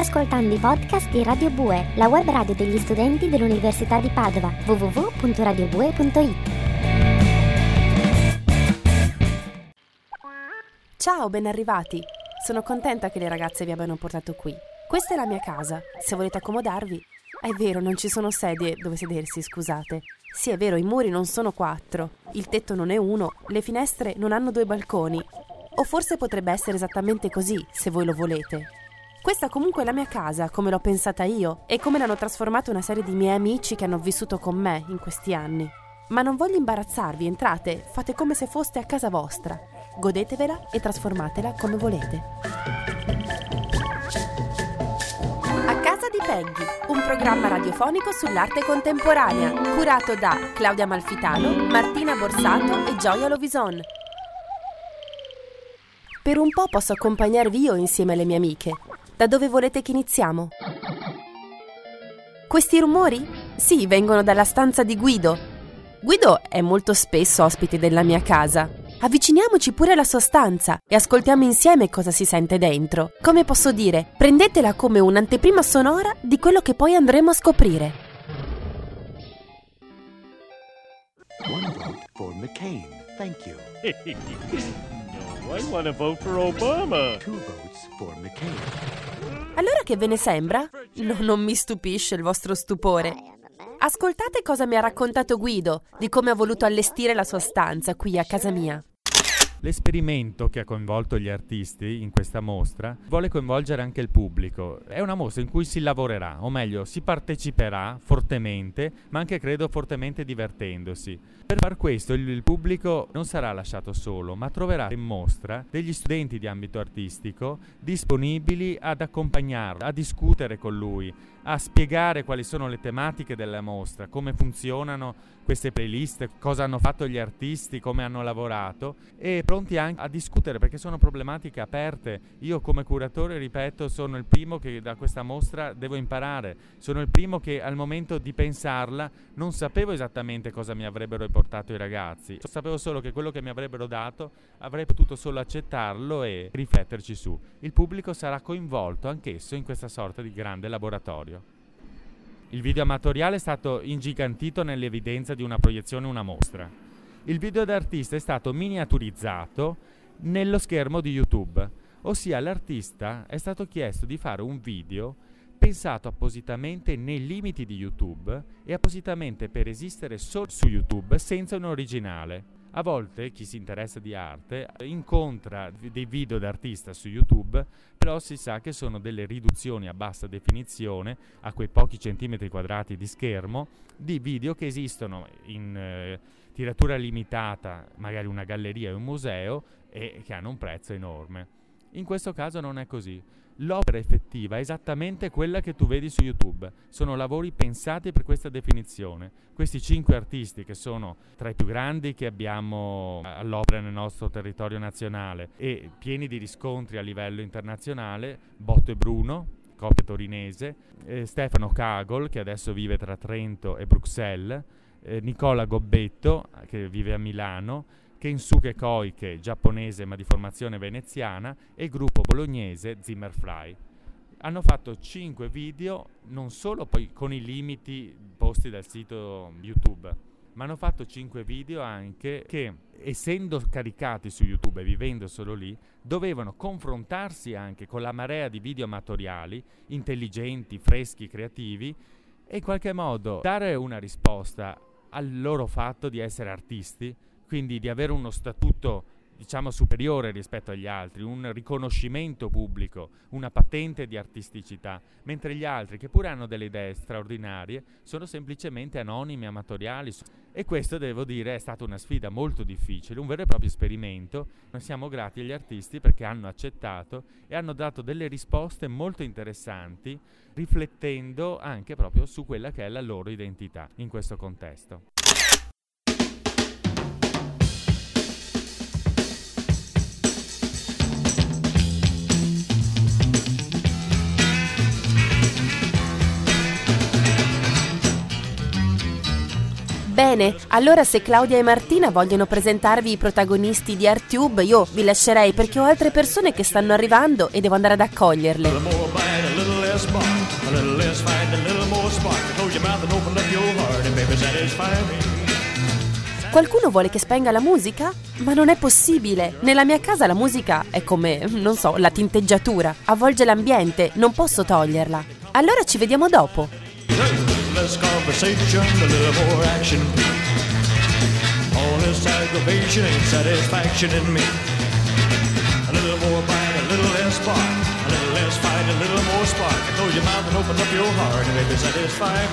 ascoltando i podcast di Radio Bue, la web radio degli studenti dell'Università di Padova, www.radiobue.it. Ciao, ben arrivati. Sono contenta che le ragazze vi abbiano portato qui. Questa è la mia casa, se volete accomodarvi. È vero, non ci sono sedie dove sedersi, scusate. Sì, è vero, i muri non sono 4, il tetto non è 1, le finestre non hanno 2 balconi. O forse potrebbe essere esattamente così, se voi lo volete. Questa comunque è la mia casa, come l'ho pensata io, e come l'hanno trasformata una serie di miei amici che hanno vissuto con me in questi anni. Ma non voglio imbarazzarvi, entrate, fate come se foste a casa vostra. Godetevela e trasformatela come volete. A casa di Peggy, un programma radiofonico sull'arte contemporanea, curato da Claudia Malfitano, Martina Borsato e Gioia Lovison. Per un po' posso accompagnarvi io insieme alle mie amiche. Da dove volete che iniziamo? Questi rumori? Sì, vengono dalla stanza di Guido. Guido è molto spesso ospite della mia casa. Avviciniamoci pure alla sua stanza e ascoltiamo insieme cosa si sente dentro. Come posso dire, prendetela come un'anteprima sonora di quello che poi andremo a scoprire. One vote for McCain. Thank you. No, I want to vote for Obama. 2 votes for McCain. Allora che ve ne sembra? No, non mi stupisce il vostro stupore. Ascoltate cosa mi ha raccontato Guido di come ha voluto allestire la sua stanza qui a casa mia. L'esperimento che ha coinvolto gli artisti in questa mostra vuole coinvolgere anche il pubblico. È una mostra in cui si lavorerà, o meglio, si parteciperà fortemente, ma anche credo fortemente divertendosi. Per far questo il pubblico non sarà lasciato solo, ma troverà in mostra degli studenti di ambito artistico disponibili ad accompagnarlo, a discutere con lui, a spiegare quali sono le tematiche della mostra, come funzionano queste playlist, cosa hanno fatto gli artisti, come hanno lavorato, e pronti anche a discutere perché sono problematiche aperte. Io come curatore, ripeto, sono il primo che da questa mostra devo imparare, sono il primo che al momento di pensarla non sapevo esattamente cosa mi avrebbero portato i ragazzi, sapevo solo che quello che mi avrebbero dato avrei potuto solo accettarlo e rifletterci su. Il pubblico sarà coinvolto anch'esso in questa sorta di grande laboratorio. Il video amatoriale è stato ingigantito nell'evidenza di una proiezione, una mostra. Il video d'artista è stato miniaturizzato nello schermo di YouTube, ossia l'artista è stato chiesto di fare un video pensato appositamente nei limiti di YouTube e appositamente per esistere solo su YouTube senza un originale. A volte chi si interessa di arte incontra dei video d'artista su YouTube, però si sa che sono delle riduzioni a bassa definizione, a quei pochi centimetri quadrati di schermo, di video che esistono in tiratura limitata, magari una galleria o un museo, e che hanno un prezzo enorme. In questo caso non è così. L'opera effettiva è esattamente quella che tu vedi su YouTube. Sono lavori pensati per questa definizione. Questi 5 artisti, che sono tra i più grandi che abbiamo all'opera nel nostro territorio nazionale e pieni di riscontri a livello internazionale, Botto e Bruno, coppia torinese, Stefano Kagol, che adesso vive tra Trento e Bruxelles, Nicola Gobbetto, che vive a Milano, Kensuke Koike, giapponese ma di formazione veneziana, e il gruppo bolognese Zimmerfrei. Hanno fatto 5 video, non solo poi con i limiti posti dal sito YouTube, ma hanno fatto 5 video anche che, essendo caricati su YouTube e vivendo solo lì, dovevano confrontarsi anche con la marea di video amatoriali, intelligenti, freschi, creativi, e in qualche modo dare una risposta al loro fatto di essere artisti, quindi di avere uno statuto, diciamo, superiore rispetto agli altri, un riconoscimento pubblico, una patente di artisticità, mentre gli altri, che pure hanno delle idee straordinarie, sono semplicemente anonimi, amatoriali. E questo, devo dire, è stata una sfida molto difficile, un vero e proprio esperimento. Noi siamo grati agli artisti perché hanno accettato e hanno dato delle risposte molto interessanti, riflettendo anche proprio su quella che è la loro identità in questo contesto. Bene, allora se Claudia e Martina vogliono presentarvi i protagonisti di ArtTube, io vi lascerei perché ho altre persone che stanno arrivando e devo andare ad accoglierle. less bark, a little less fight, a little more spark. Close your mouth and open up your heart, and baby, satisfy me. Qualcuno vuole che spenga la musica? Ma non è possibile! Nella mia casa la musica è come, non so, la tinteggiatura. Avvolge l'ambiente, non posso toglierla. Allora ci vediamo dopo. Less conversation, a little more action. All this aggravation ain't satisfaction in me. A little more bite, a little less spark, a little less fight, a little more spark. Close your mouth and open up your heart, and baby, satisfy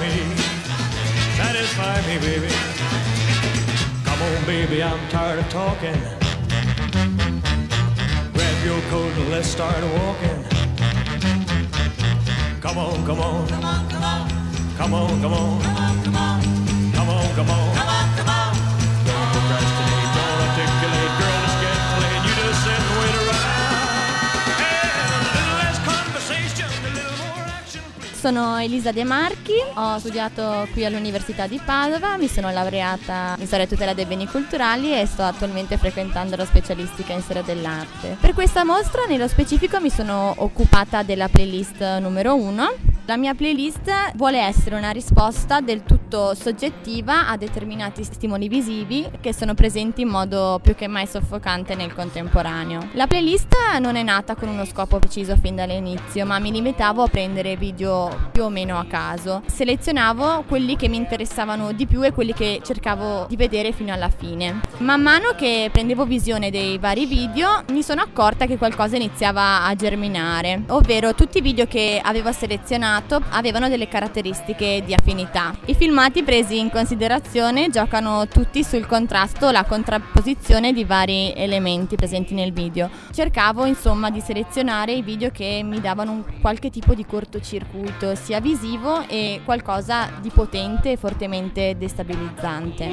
me, baby. Come on, baby, I'm tired of talking. Grab your coat and let's start walking. Come on, come on, come on, come on, come on, come on, come on, come on, come on, come on, come on. Don't procrastinate, don't articulate, girl, it's getting late. You just sit and wait around. Hey, a little less conversation, a little more action. Sono Elisa De Marchi, ho studiato qui all'Università di Padova, mi sono laureata in storia e tutela dei beni culturali e sto attualmente frequentando la specialistica in storia dell'arte. Per questa mostra, nello specifico, mi sono occupata della playlist numero 1. La mia playlist vuole essere una risposta del tutto soggettiva a determinati stimoli visivi che sono presenti in modo più che mai soffocante nel contemporaneo. La playlist non è nata con uno scopo preciso fin dall'inizio, ma mi limitavo a prendere video più o meno a caso. Selezionavo quelli che mi interessavano di più e quelli che cercavo di vedere fino alla fine. Man mano che prendevo visione dei vari video, mi sono accorta che qualcosa iniziava a germinare, ovvero tutti i video che avevo selezionato avevano delle caratteristiche di affinità. I filmati presi in considerazione giocano tutti sul contrasto, la contrapposizione di vari elementi presenti nel video. Cercavo insomma di selezionare i video che mi davano un qualche tipo di cortocircuito sia visivo e qualcosa di potente e fortemente destabilizzante.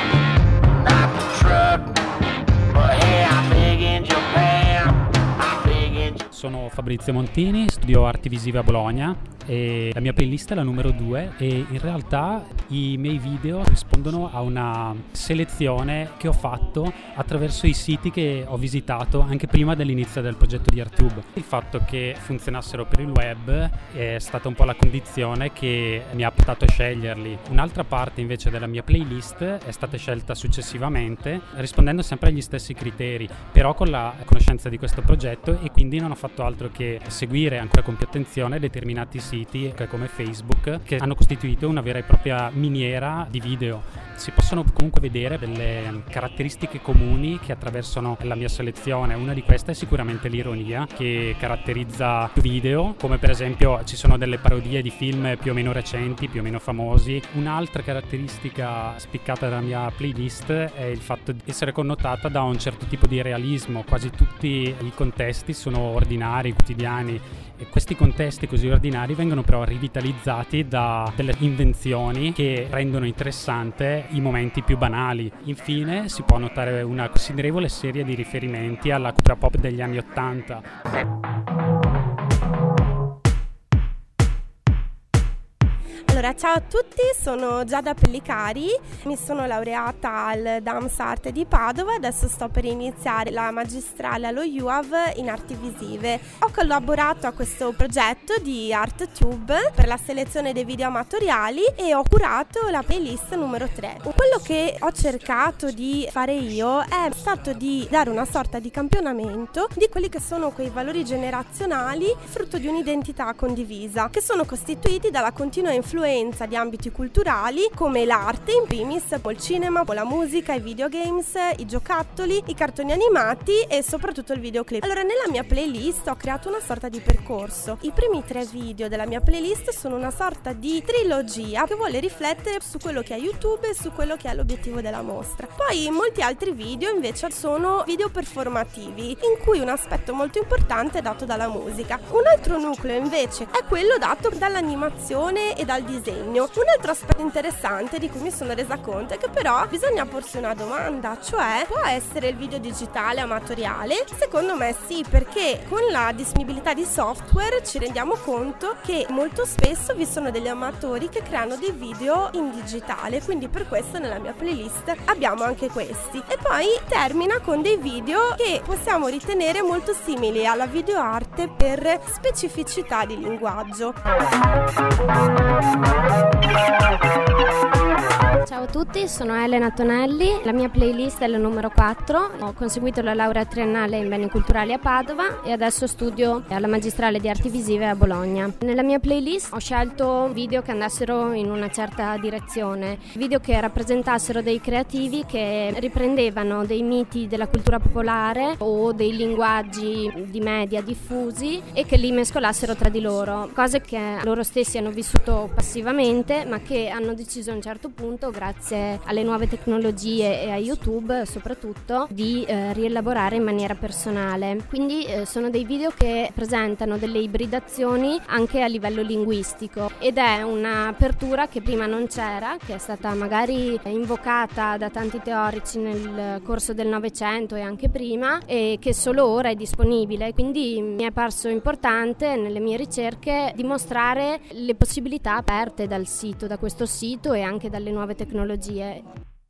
Sono Fabrizio Montini, studio arti visive a Bologna e la mia playlist è la numero 2 e in realtà i miei video rispondono a una selezione che ho fatto attraverso i siti che ho visitato anche prima dell'inizio del progetto di ArtTube. Il fatto che funzionassero per il web è stata un po' la condizione che mi ha portato a sceglierli. Un'altra parte invece della mia playlist è stata scelta successivamente rispondendo sempre agli stessi criteri, però con la conoscenza di questo progetto, e quindi non ho fatto altro che seguire ancora con più attenzione determinati siti come Facebook che hanno costituito una vera e propria miniera di video. Si possono comunque vedere delle caratteristiche comuni che attraversano la mia selezione. Una di queste è sicuramente l'ironia che caratterizza i video, come per esempio ci sono delle parodie di film più o meno recenti, più o meno famosi. Un'altra caratteristica spiccata della mia playlist è il fatto di essere connotata da un certo tipo di realismo. Quasi tutti i contesti sono ordinari, quotidiani, e questi contesti così ordinari vengono però rivitalizzati da delle invenzioni che rendono interessante i momenti più banali. Infine si può notare una considerevole serie di riferimenti alla cultura pop degli anni '80. Allora, ciao a tutti, sono Giada Pellicari, mi sono laureata al DAMS Arte di Padova, adesso sto per iniziare la magistrale allo UAV in arti visive. Ho collaborato a questo progetto di ArtTube per la selezione dei video amatoriali e ho curato la playlist numero 3. Quello che ho cercato di fare io è stato di dare una sorta di campionamento di quelli che sono quei valori generazionali frutto di un'identità condivisa, che sono costituiti dalla continua influenza di ambiti culturali come l'arte in primis, il cinema, la musica, i videogames, i giocattoli, i cartoni animati e soprattutto il videoclip. Allora, nella mia playlist ho creato una sorta di percorso. I primi 3 video della mia playlist sono una sorta di trilogia che vuole riflettere su quello che è YouTube e su quello che è l'obiettivo della mostra. Poi molti altri video invece sono video performativi in cui un aspetto molto importante è dato dalla musica. Un altro nucleo invece è quello dato dall'animazione e dal design. disegno. Un altro aspetto interessante di cui mi sono resa conto è che però bisogna porsi una domanda, cioè può essere il video digitale amatoriale? Secondo me sì, perché con la disponibilità di software ci rendiamo conto che molto spesso vi sono degli amatori che creano dei video in digitale, quindi per questo nella mia playlist abbiamo anche questi. E poi termina con dei video che possiamo ritenere molto simili alla videoarte per specificità di linguaggio. Ciao a tutti, sono Elena Tonelli, la mia playlist è la numero 4, ho conseguito la laurea triennale in beni culturali a Padova e adesso studio alla magistrale di arti visive a Bologna. Nella mia playlist ho scelto video che andassero in una certa direzione, video che rappresentassero dei creativi che riprendevano dei miti della cultura popolare o dei linguaggi di media diffusi e che li mescolassero tra di loro, cose che loro stessi hanno vissuto passivamente ma che hanno deciso a un certo punto, grazie alle nuove tecnologie e a YouTube soprattutto, di rielaborare in maniera personale. Quindi sono dei video che presentano delle ibridazioni anche a livello linguistico ed è un'apertura che prima non c'era, che è stata magari invocata da tanti teorici nel corso del Novecento e anche prima e che solo ora è disponibile. Quindi mi è parso importante nelle mie ricerche dimostrare le possibilità aperte da questo sito e anche dalle nuove tecnologie.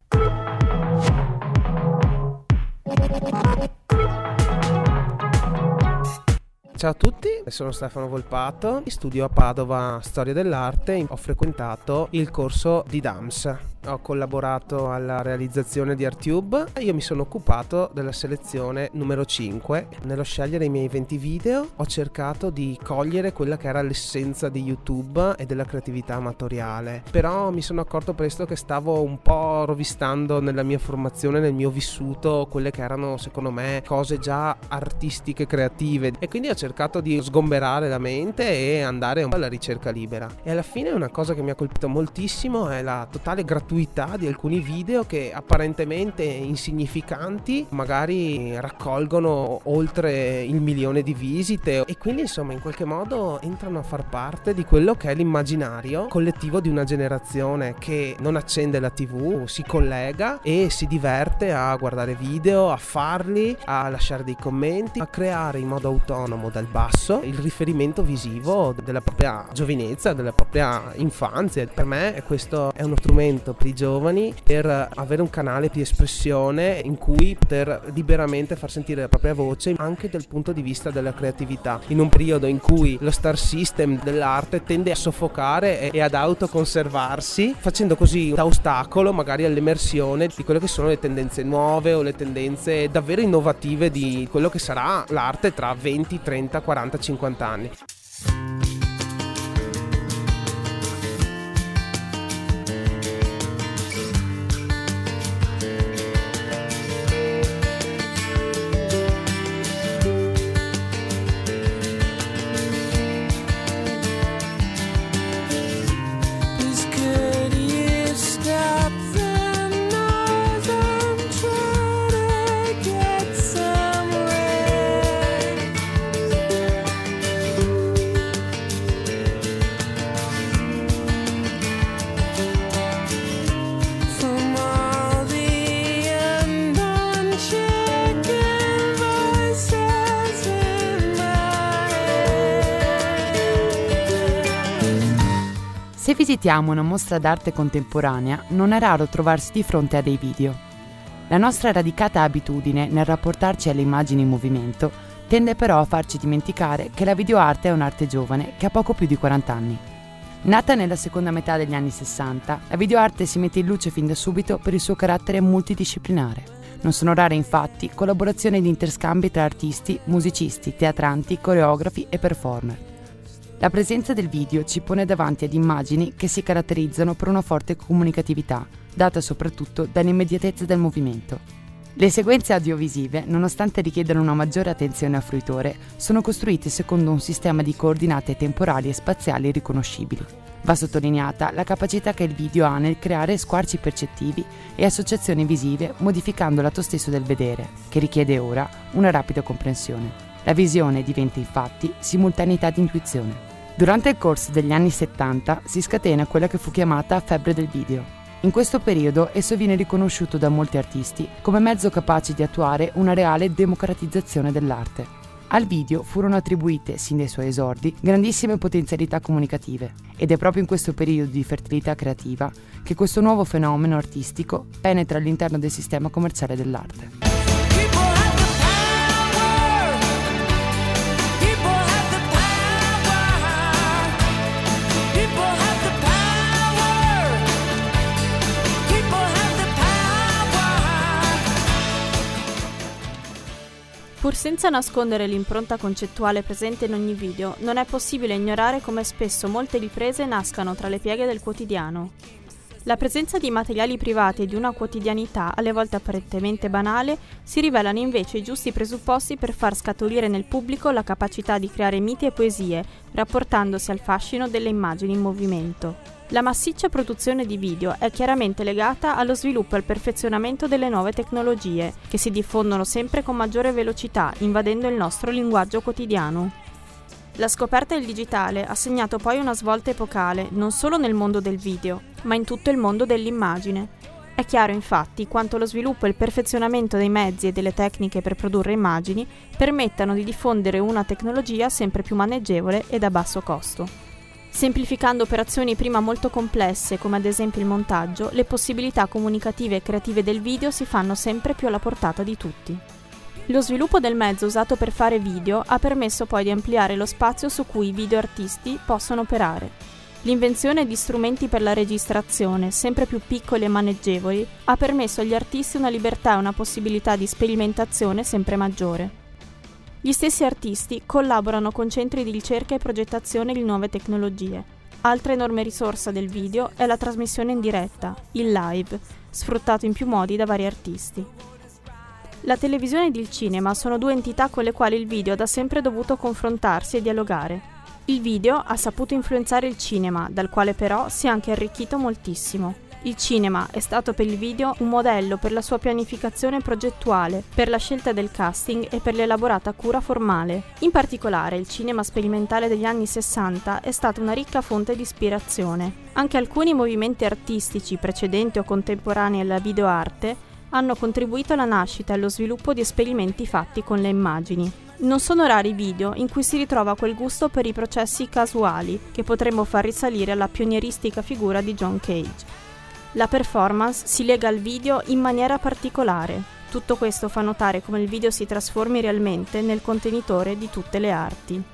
Ciao a tutti, sono Stefano Volpato, studio a Padova Storia dell'Arte, ho frequentato il corso di DAMS. Ho collaborato alla realizzazione di ArtTube. Io mi sono occupato della selezione numero 5. Nello scegliere i miei 20 video ho cercato di cogliere quella che era l'essenza di YouTube e della creatività amatoriale. Però mi sono accorto presto che stavo un po' rovistando nella mia formazione, nel mio vissuto, quelle che erano secondo me cose già artistiche, creative, e quindi ho cercato di sgomberare la mente e andare un po' alla ricerca libera. E alla fine una cosa che mi ha colpito moltissimo è la totale gratuità di alcuni video che apparentemente insignificanti magari raccolgono oltre il 1 milione di visite e quindi insomma in qualche modo entrano a far parte di quello che è l'immaginario collettivo di una generazione che non accende la TV, si collega e si diverte a guardare video, a farli, a lasciare dei commenti, a creare in modo autonomo dal basso il riferimento visivo della propria giovinezza, della propria infanzia. Per me questo è uno strumento per i giovani per avere un canale di espressione in cui poter liberamente far sentire la propria voce anche dal punto di vista della creatività, in un periodo in cui lo star system dell'arte tende a soffocare e ad autoconservarsi, facendo così da ostacolo magari all'emersione di quelle che sono le tendenze nuove o le tendenze davvero innovative di quello che sarà l'arte tra 20, 30, 40, 50 anni. Se visitiamo una mostra d'arte contemporanea, non è raro trovarsi di fronte a dei video. La nostra radicata abitudine nel rapportarci alle immagini in movimento tende però a farci dimenticare che la videoarte è un'arte giovane che ha poco più di 40 anni. Nata nella seconda metà degli anni 60, la videoarte si mette in luce fin da subito per il suo carattere multidisciplinare. Non sono rare infatti collaborazioni ed interscambi tra artisti, musicisti, teatranti, coreografi e performer. La presenza del video ci pone davanti ad immagini che si caratterizzano per una forte comunicatività, data soprattutto dall'immediatezza del movimento. Le sequenze audiovisive, nonostante richiedano una maggiore attenzione al fruitore, sono costruite secondo un sistema di coordinate temporali e spaziali riconoscibili. Va sottolineata la capacità che il video ha nel creare squarci percettivi e associazioni visive, modificando l'atto stesso del vedere, che richiede ora una rapida comprensione. La visione diventa infatti simultaneità di intuizione. Durante il corso degli anni 70 si scatena quella che fu chiamata febbre del video. In questo periodo esso viene riconosciuto da molti artisti come mezzo capace di attuare una reale democratizzazione dell'arte. Al video furono attribuite, sin dai suoi esordi, grandissime potenzialità comunicative ed è proprio in questo periodo di fertilità creativa che questo nuovo fenomeno artistico penetra all'interno del sistema commerciale dell'arte. Pur senza nascondere l'impronta concettuale presente in ogni video, non è possibile ignorare come spesso molte riprese nascano tra le pieghe del quotidiano. La presenza di materiali privati e di una quotidianità, alle volte apparentemente banale, si rivelano invece i giusti presupposti per far scaturire nel pubblico la capacità di creare miti e poesie, rapportandosi al fascino delle immagini in movimento. La massiccia produzione di video è chiaramente legata allo sviluppo e al perfezionamento delle nuove tecnologie, che si diffondono sempre con maggiore velocità, invadendo il nostro linguaggio quotidiano. La scoperta del digitale ha segnato poi una svolta epocale, non solo nel mondo del video, ma in tutto il mondo dell'immagine. È chiaro infatti quanto lo sviluppo e il perfezionamento dei mezzi e delle tecniche per produrre immagini permettano di diffondere una tecnologia sempre più maneggevole ed a basso costo. Semplificando operazioni prima molto complesse, come ad esempio il montaggio, le possibilità comunicative e creative del video si fanno sempre più alla portata di tutti. Lo sviluppo del mezzo usato per fare video ha permesso poi di ampliare lo spazio su cui i videoartisti possono operare. L'invenzione di strumenti per la registrazione, sempre più piccoli e maneggevoli, ha permesso agli artisti una libertà e una possibilità di sperimentazione sempre maggiore. Gli stessi artisti collaborano con centri di ricerca e progettazione di nuove tecnologie. Altra enorme risorsa del video è la trasmissione in diretta, il live, sfruttato in più modi da vari artisti. La televisione ed il cinema sono due entità con le quali il video ha da sempre dovuto confrontarsi e dialogare. Il video ha saputo influenzare il cinema, dal quale però si è anche arricchito moltissimo. Il cinema è stato per il video un modello per la sua pianificazione progettuale, per la scelta del casting e per l'elaborata cura formale. In particolare, il cinema sperimentale degli anni 60 è stata una ricca fonte di ispirazione. Anche alcuni movimenti artistici precedenti o contemporanei alla videoarte hanno contribuito alla nascita e allo sviluppo di esperimenti fatti con le immagini. Non sono rari i video in cui si ritrova quel gusto per i processi casuali che potremmo far risalire alla pionieristica figura di John Cage. La performance si lega al video in maniera particolare. Tutto questo fa notare come il video si trasformi realmente nel contenitore di tutte le arti.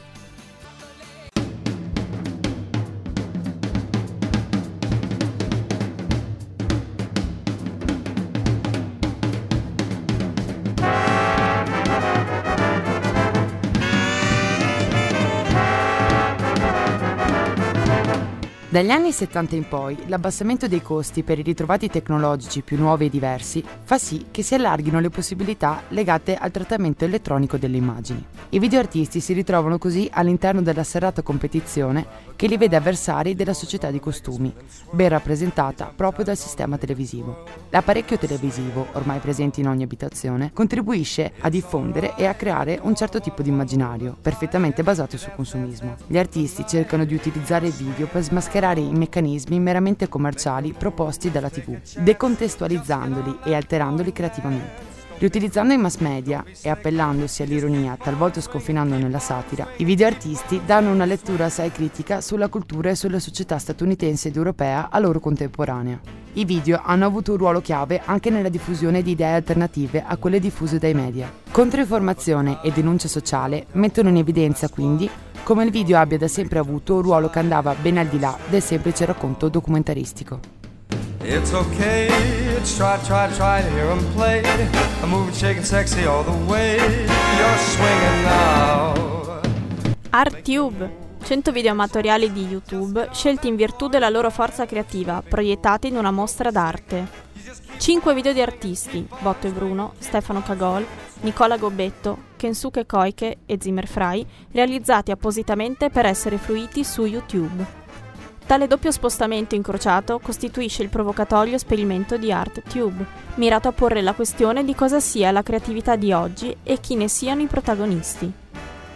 Dagli anni 70 in poi, l'abbassamento dei costi per i ritrovati tecnologici più nuovi e diversi fa sì che si allarghino le possibilità legate al trattamento elettronico delle immagini. I videoartisti si ritrovano così all'interno della serrata competizione che li vede avversari della società di costumi, ben rappresentata proprio dal sistema televisivo. L'apparecchio televisivo, ormai presente in ogni abitazione, contribuisce a diffondere e a creare un certo tipo di immaginario, perfettamente basato sul consumismo. Gli artisti cercano di utilizzare il video per smascherare i meccanismi meramente commerciali proposti dalla TV, decontestualizzandoli e alterandoli creativamente. Riutilizzando i mass media e appellandosi all'ironia, talvolta sconfinando nella satira, i videoartisti danno una lettura assai critica sulla cultura e sulla società statunitense ed europea a loro contemporanea. I video hanno avuto un ruolo chiave anche nella diffusione di idee alternative a quelle diffuse dai media. Controinformazione e denuncia sociale mettono in evidenza quindi come il video abbia da sempre avuto un ruolo che andava ben al di là del semplice racconto documentaristico. It's okay, it's try to hear 'em play. I'm moving, shaking, sexy all the way. You're swinging now. ArtTube, 100 video amatoriali di YouTube scelti in virtù della loro forza creativa, proiettati in una mostra d'arte. 5 video di artisti, Botto e Bruno, Stefano Cagol, Nicola Gobbetto, Kensuke Koike e Zimmer Frei, realizzati appositamente per essere fruiti su YouTube. Tale doppio spostamento incrociato costituisce il provocatorio esperimento di ArtTube, mirato a porre la questione di cosa sia la creatività di oggi e chi ne siano i protagonisti.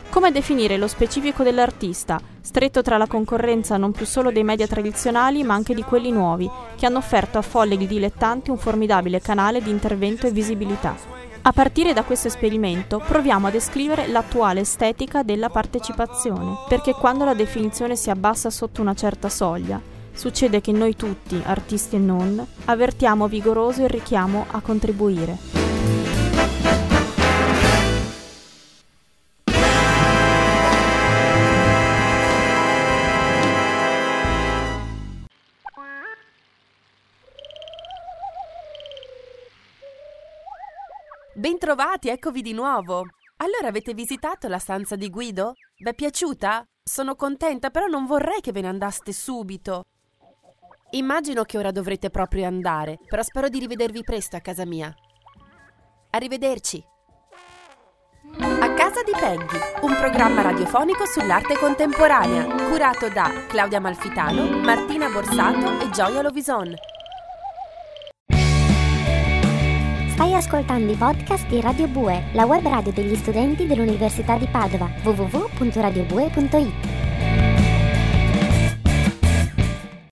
Come definire lo specifico dell'artista, stretto tra la concorrenza non più solo dei media tradizionali ma anche di quelli nuovi, che hanno offerto a folli dilettanti un formidabile canale di intervento e visibilità. A partire da questo esperimento proviamo a descrivere l'attuale estetica della partecipazione, perché quando la definizione si abbassa sotto una certa soglia, succede che noi tutti, artisti e non, avvertiamo vigoroso il richiamo a contribuire. Bentrovati, eccovi di nuovo. Allora, avete visitato la stanza di Guido? Vi è piaciuta? Sono contenta, però non vorrei che ve ne andaste subito. Immagino che ora dovrete proprio andare, però spero di rivedervi presto a casa mia. Arrivederci. A casa di Peggy, un programma radiofonico sull'arte contemporanea, curato da Claudia Malfitano, Martina Borsato e Gioia Lovison. Stai ascoltando i podcast di Radio Bue, la web radio degli studenti dell'Università di Padova, www.radiobue.it.